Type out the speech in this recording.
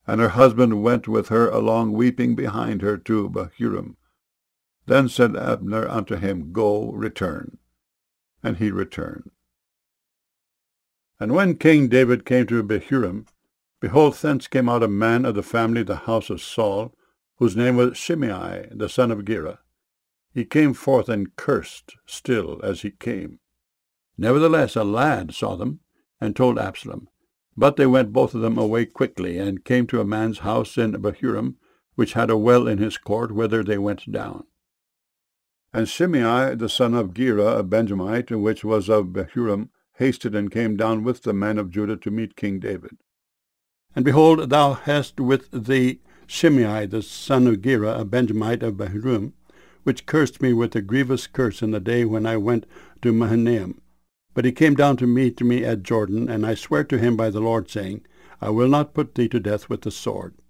And her husband went with her along, weeping behind her to Bahurim. Then said Abner unto him, Go, return. And he returned. And when King David came to Bahurim, behold, thence came out a man of the family of the house of Saul, whose name was Shimei, the son of Gera. He came forth and cursed still as he came. Nevertheless a lad saw them, and told Absalom. But they went both of them away quickly, and came to a man's house in Bahurim, which had a well in his court, whither they went down. And Shimei the son of Gera, a Benjamite, which was of Bahurim, hasted and came down with the men of Judah to meet King David. And behold, thou hast with thee Shimei the son of Gera, a Benjamite of Bahurim, which cursed me with a grievous curse in the day when I went to Mahanaim. But he came down to meet me at Jordan, and I sware to him by the Lord, saying, I will not put thee to death with the sword.